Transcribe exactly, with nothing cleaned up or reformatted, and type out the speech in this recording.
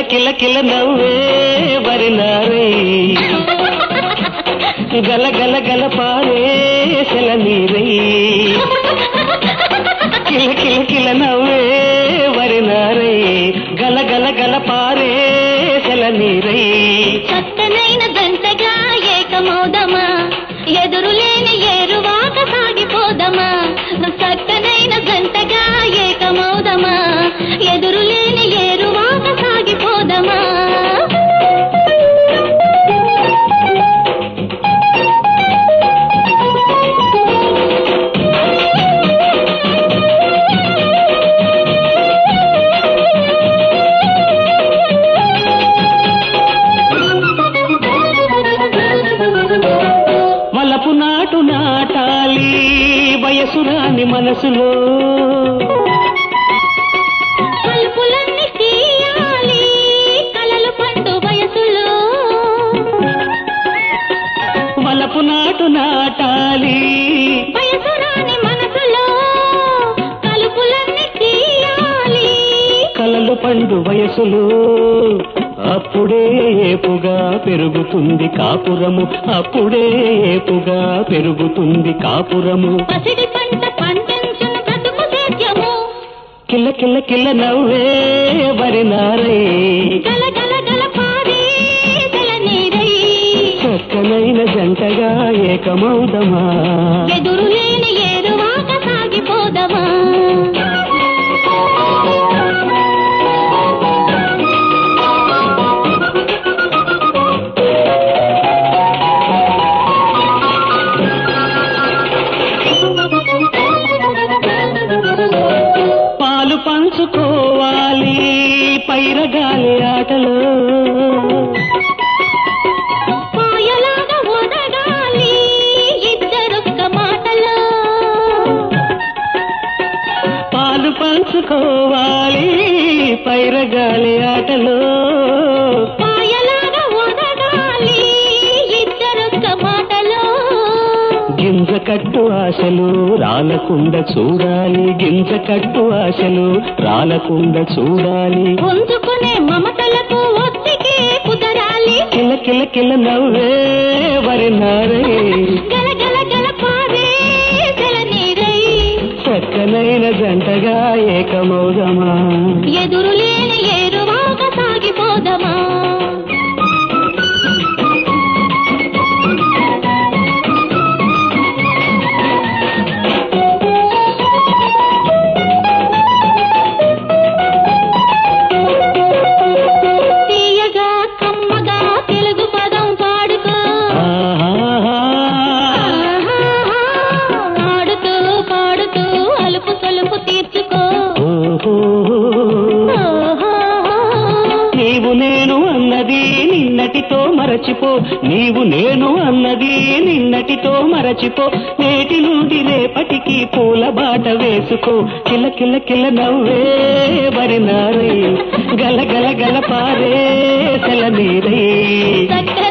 కిల కిల నవ్వే వరినారే గల గల గల పారే సెల నీరై కిల కిల కిల నవ్వే వరినారే గల గల గల పారే సెల నీరై చక్కనైన జంటగా ఏకమౌదమా ఎదురులేని ఏరువాక సాగిపోదమా చక్కనైన జంటగా ఏకమౌదమా ఎదురులేని ఏరువాక సాగిపోదమా వలపు నాటు నాటాలి వయసురాని మనసులో కలుపులన్నీ తీయాలి కలలు పండు వయసులో వలపు నాటు నాటాలి వయసురాని మనసులో కలుపులన్నీ తీయాలి కలలు పండు వయసులో అప్పుడే ఏపుగా పెరుగుతుంది కాపురము అప్పుడే ఏపుగా పెరుగుతుంది కాపురము పసిడి పంట పండించును బ్రతుకు సేద్యము కిల్ల కిల్ల కిల్ల నవ్వే వరినారే గల గల గల పారే సెల నీరై చక్కనైన జంటగా ఏకమౌదమా ఎదురులేని ఏరువాక సాగిపోదమా పాలు పంచుకోవాలి పైరగాలి ఆటలో పాయలాగా ఒదగాలి ఇద్దరొక్క మాటలో పాలు పంచుకోవాలి పైరగాలి ఆటలో పాయలాగా ఒదగాలి ఇద్దరొక్క మాటలో గింజ కట్టు ఆశలు రాలకుండా చూడాలి గింజ కట్టు ఆశలు రాలకుండా చూడాలి ఉంచుకునే మమతలకు ఒత్తికే కుదరాలి కిల కిల కిల నవ్వే వరినారే గల గల గల పారే సెల నీరై చక్కనైన జంటగా ఏకమౌదమా ఎదురులేని ఏరువాక సాగిపోదమా తీయగా కమ్మగా తెలుగు పదం పాడుకో ఆడుతూ పాడుతూ అలుపు సలుపు తీర్చుకో నీవు నేను అన్నది నిన్నటితో మరచిపో నీవు నేను అన్నది నిన్నటితో మరచిపో నేటి నుండి రేపటికి పూల బాట వేసుకో కిల కిల కిల నవ్వే వరినారే గల గల గల పారే సెల నీరై చక్క